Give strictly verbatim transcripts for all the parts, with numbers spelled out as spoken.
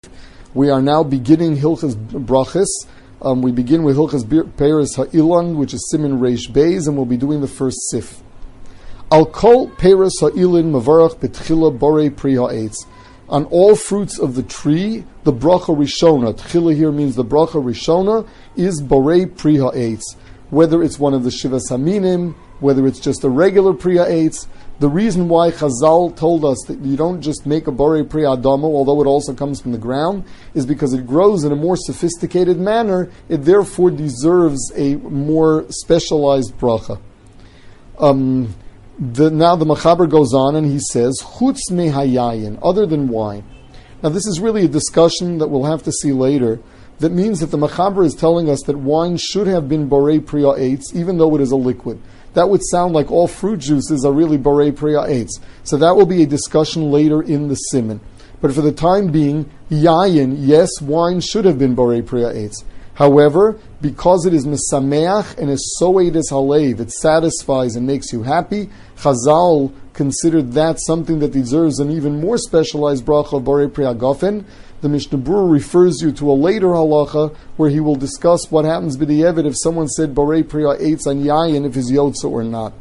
We are now beginning Hilchas Brachas. Um, we begin with Hilchas Peiros Ha'ilon, which is Siman Reish Beis, and we'll be doing the first Sif. Al kol Peiros Ha'ilon Mavarach Betchila Borei Pri Ha'etz. On all fruits of the tree, the bracha Rishona, Tchila here means the bracha Rishona, is Borei Pri Ha'etz. Whether it's one of the Shivas Haminim, whether it's just a regular Pri Ha'etz. The reason why Chazal told us that you don't just make a Borei Pri Adamo, although it also comes from the ground, is because it grows in a more sophisticated manner. It therefore deserves a more specialized bracha. Um, the, now the Machaber goes on and he says, Chutz mehayayin, other than wine. Now this is really a discussion that we'll have to see later. That means that the Machaber is telling us that wine should have been Borei Pri Ha'etz, even though it is a liquid. That would sound like all fruit juices are really Borei Pri Ha'etz. So that will be a discussion later in the Siman. But for the time being, Yayin, yes, wine should have been Borei Pri Ha'etz. However, because it is Mesameach and is Soed es Halev, it satisfies and makes you happy, Chazal considered that something that deserves an even more specialized bracha of Borei Pri Hagafen. The Mishnah Berurah refers you to a later halacha where he will discuss what happens b'di'evid if someone said Borei Pri Ha'etz on Yayin, if he's Yotza or not.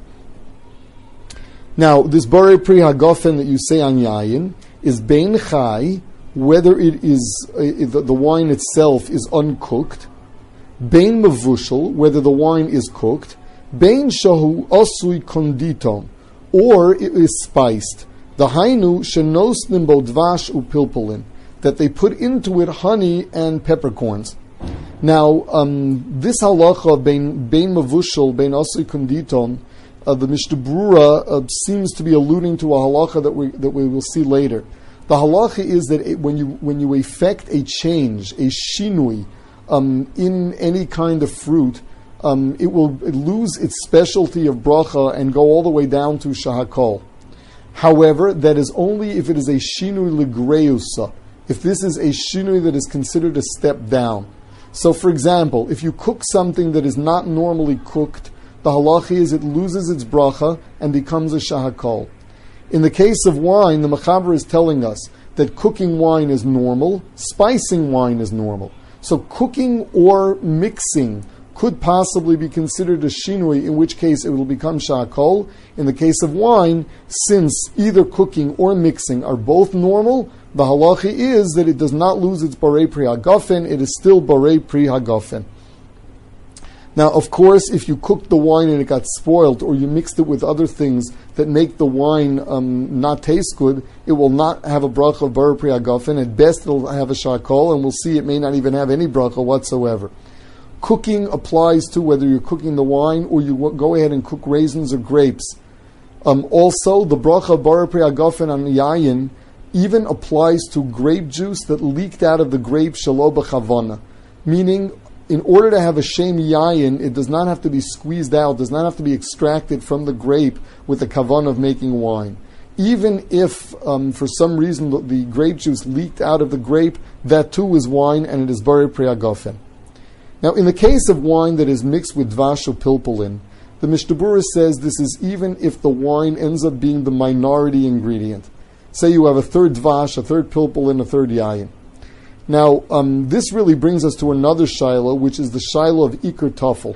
Now, this Borei Pri Hagafen that you say on Yayin is Bein Chai, whether it is uh, the, the wine itself is uncooked, Bein Mevushal, whether the wine is cooked, Bein Shahu Osui Konditon, or it is spiced. The Hainu Shenosnim Bo Dvash Upilpulin, that they put into it honey and peppercorns. Now, um, this halacha, bein bein mavushal, bein asui konditon, uh, the Mishnah Berurah uh, seems to be alluding to a halacha that we that we will see later. The halacha is that it, when you when you effect a change, a shinui, um, in any kind of fruit, um, it will lose its specialty of bracha and go all the way down to shahakol. However, that is only if it is a shinui legreusa. If this is a shinui that is considered a step down. So, for example, if you cook something that is not normally cooked, the halacha is it loses its bracha and becomes a shahakol. In the case of wine, the Machaber is telling us that cooking wine is normal, spicing wine is normal. So cooking or mixing could possibly be considered a shinui, in which case it will become shahakol. In the case of wine, since either cooking or mixing are both normal, the halacha is that it does not lose its Borei Pri Hagafen, it is still Borei Pri Hagafen. Now, of course, if you cooked the wine and it got spoiled, or you mixed it with other things that make the wine um, not taste good, it will not have a bracha of Borei Pri Hagafen. At best, it will have a shakol, and we'll see it may not even have any bracha whatsoever. Cooking applies to whether you're cooking the wine or you go ahead and cook raisins or grapes. Um, also, the bracha of Borei Pri Hagafen on Yayin even applies to grape juice that leaked out of the grape shelo b'chavana. Meaning, in order to have a shem yayin, it does not have to be squeezed out, does not have to be extracted from the grape with the kavan of making wine. Even if, um, for some reason, the, the grape juice leaked out of the grape, that too is wine, and it is Borei Pri Hagafen. Now, in the case of wine that is mixed with dvash or pilpulin, the Mishnah Berurah says this is even if the wine ends up being the minority ingredient. Say you have a third dvash, a third pilpulin, a third yayin. Now, um, this really brings us to another shiloh, which is the shiloh of ikar tafel.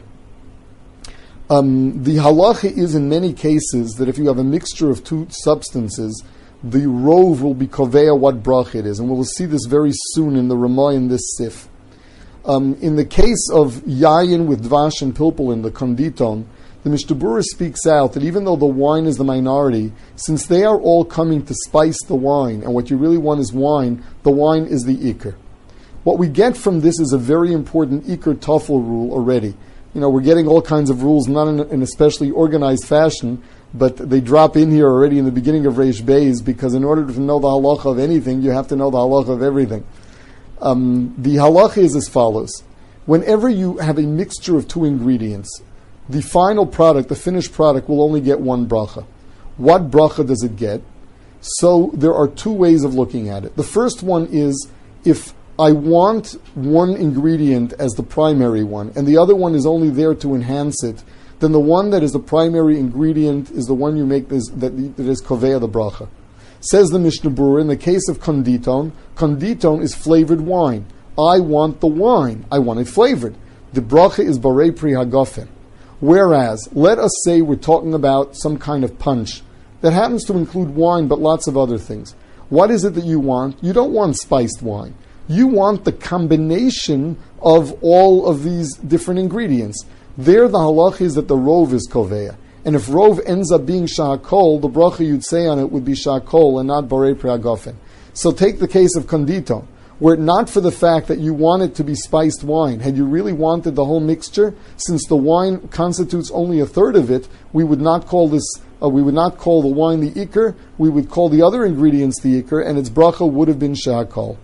Um, the halacha is in many cases that if you have a mixture of two substances, the rov will be koveya what brach it is, and we'll see this very soon in the Ramah in this sif. Um, in the case of yayin with dvash and pilpulin, the konditon, the Mishnah Berurah speaks out that even though the wine is the minority, since they are all coming to spice the wine, and what you really want is wine, the wine is the ikar. What we get from this is a very important ikar tafel rule already. You know, we're getting all kinds of rules, not in an especially organized fashion, but they drop in here already in the beginning of Reish Beis, because in order to know the halacha of anything, you have to know the halacha of everything. Um, the halacha is as follows. Whenever you have a mixture of two ingredients, the final product, the finished product, will only get one bracha. What bracha does it get? So there are two ways of looking at it. The first one is if I want one ingredient as the primary one, and the other one is only there to enhance it, then the one that is the primary ingredient is the one you make this, that, that is koveya the bracha. Says the Mishnah Berurah, in the case of konditon, konditon is flavored wine. I want the wine. I want it flavored. The bracha is barei pri hagafen. Whereas, let us say we're talking about some kind of punch that happens to include wine but lots of other things. What is it that you want? You don't want spiced wine. You want the combination of all of these different ingredients. There the halach is that the rov is koveya. And if rov ends up being shahakol, the bracha you'd say on it would be shahakol and not barei pri hagafen. So take the case of konditon, were it not for the fact that you want it to be spiced wine, had you really wanted the whole mixture, since the wine constitutes only a third of it, we would not call this, uh, we would not call the wine the ikr, we would call the other ingredients the ikr, and its bracha would have been shahakol.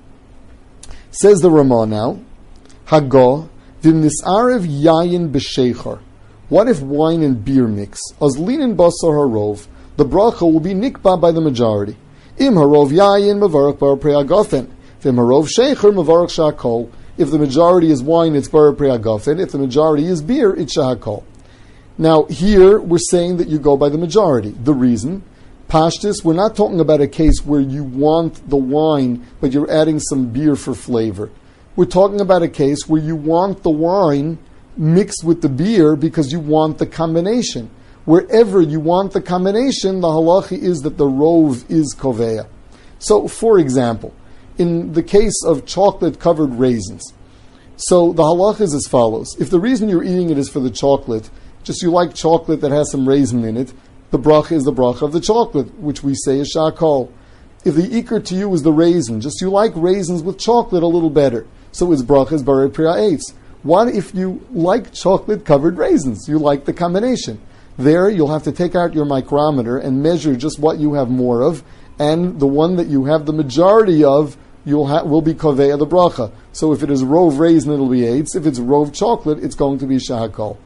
Says the Ramah now, Hagah, v'nisarev yayin b'sheichar. What if wine and beer mix? As linin basar harov, the bracha will be nikba by the majority. Im harov yayin mavarach bar pri hagafen. V'im harov sheichar mavarach shahakol. If the majority is wine, it's bar pri hagafen. If the majority is beer, it's shahakol. Now here we're saying that you go by the majority. The reason, Pashtus, we're not talking about a case where you want the wine, but you're adding some beer for flavor. We're talking about a case where you want the wine mixed with the beer because you want the combination. Wherever you want the combination, the halacha is that the rov is koveya. So, for example, in the case of chocolate-covered raisins, so the halacha is as follows. If the reason you're eating it is for the chocolate, just you like chocolate that has some raisin in it, the bracha is the bracha of the chocolate, which we say is shahakol. If the ikr to you is the raisin, just you like raisins with chocolate a little better, so its bracha is barei pri ha'etz. What if you like chocolate-covered raisins? You like the combination. There, you'll have to take out your micrometer and measure just what you have more of, and the one that you have the majority of, you'll ha- will be koveya the bracha. So if it is rov raisin, it'll be eitz. If it's rov chocolate, it's going to be shahakol.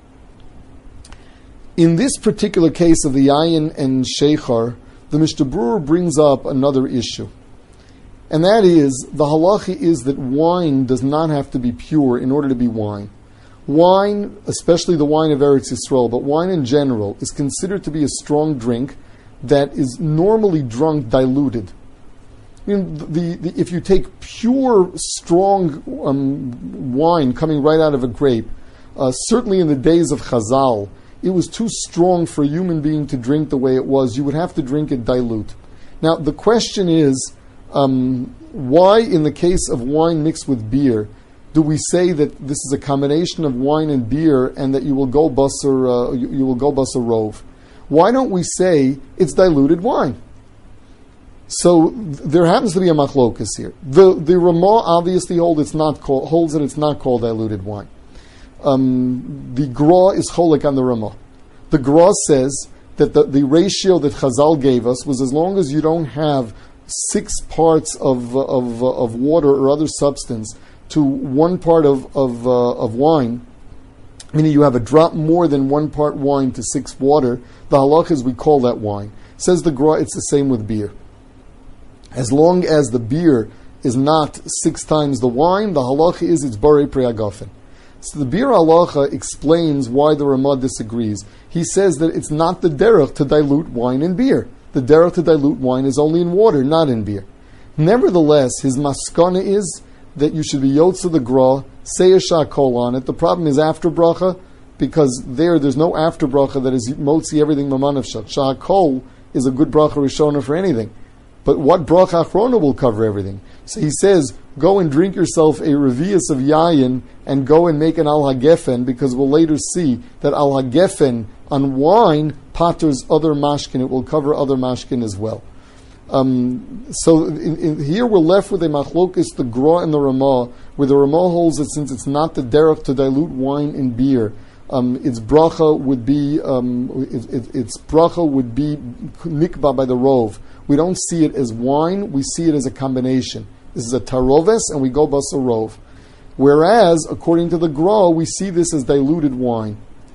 In this particular case of the yayin and sheichar, the Mishnah Berurah brings up another issue. And that is, the halacha is that wine does not have to be pure in order to be wine. Wine, especially the wine of Eretz Yisrael, but wine in general, is considered to be a strong drink that is normally drunk diluted. I mean, the, the, if you take pure, strong um, wine coming right out of a grape, uh, certainly in the days of Chazal, it was too strong for a human being to drink the way it was. You would have to drink it dilute. Now, the question is, Um, why, in the case of wine mixed with beer, do we say that this is a combination of wine and beer, and that you will go basar, uh, you, you will go basar rov? Why don't we say it's diluted wine? So th- there happens to be a machlokus here. The the Ramah obviously hold it's not called, holds that it's not called diluted wine. Um, the Gra is cholik on the Ramah. The Gra says that the, the ratio that Chazal gave us was as long as you don't have six parts of of of water or other substance to one part of of uh, of wine, meaning you have a drop more than one part wine to six water. The halach is we call that wine. Says the Gra, it's the same with beer. As long as the beer is not six times the wine, the halacha is it's barei pri hagafen. So the beer halacha explains why the Ramah disagrees. He says that it's not the derech to dilute wine in beer. The derech to dilute wine is only in water, not in beer. Nevertheless, his maskana is that you should be yotza the gra, say a shahakol on it. The problem is after bracha, because there, there's no after bracha that is motzi everything mamanavshat. Shahakol is a good bracha rishona for anything. But what bracha achrona will cover everything? So he says, go and drink yourself a revius of yayin and go and make an al hagefen, because we'll later see that al hagefen on wine patters other mashkin. It will cover other mashkin as well. Um, so in, in, here we're left with a machlokis, the Gra and the Ramah, where the Ramah holds that since it's not the derech to dilute wine in beer, um, its bracha would be um, it, it, its bracha would be nikba by the rov. We don't see it as wine; we see it as a combination. This is a taroves, and we go basa rov. Whereas, according to the Gra, we see this as diluted wine.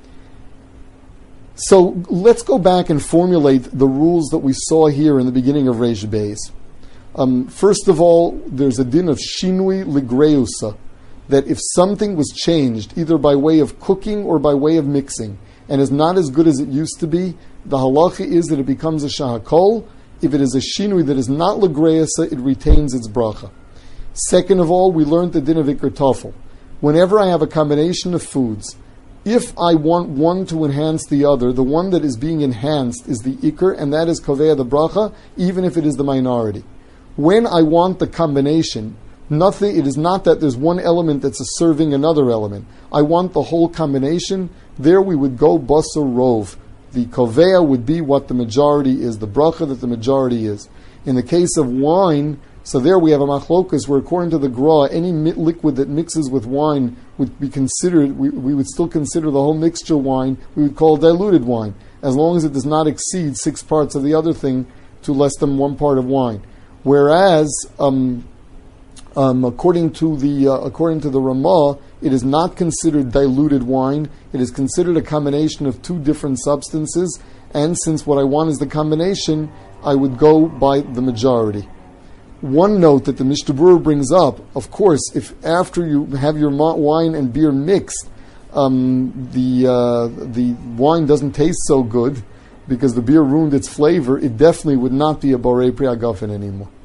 So let's go back and formulate the rules that we saw here in the beginning of Reish Beis. Um, first of all, there's a din of shinui ligreusa, that if something was changed, either by way of cooking or by way of mixing, and is not as good as it used to be, the halacha is that it becomes a shahakol. if it is a shinui that is not legreasa, it retains its bracha. Second of all, we learned the din of ikar tafel. Whenever I have a combination of foods, if I want one to enhance the other, the one that is being enhanced is the ikar, and that is kovea the bracha, even if it is the minority. When I want the combination, nothing. It is not that there's one element that's serving another element. I want the whole combination. There we would go basa rov. The kovea would be what the majority is, the bracha that the majority is. In the case of wine, so there we have a machlokas where according to the Gra, any mi- liquid that mixes with wine would be considered, we, we would still consider the whole mixture wine, we would call diluted wine, as long as it does not exceed six parts of the other thing to less than one part of wine. Whereas, um, um, according to the uh, according to the Ramah, it is not considered diluted wine. It is considered a combination of two different substances, and since what I want is the combination, I would go by the majority. One note that the Mishnah Berurah brings up, of course, if after you have your wine and beer mixed, um, the uh, the wine doesn't taste so good because the beer ruined its flavor, it definitely would not be a Borei Pri Hagafen anymore.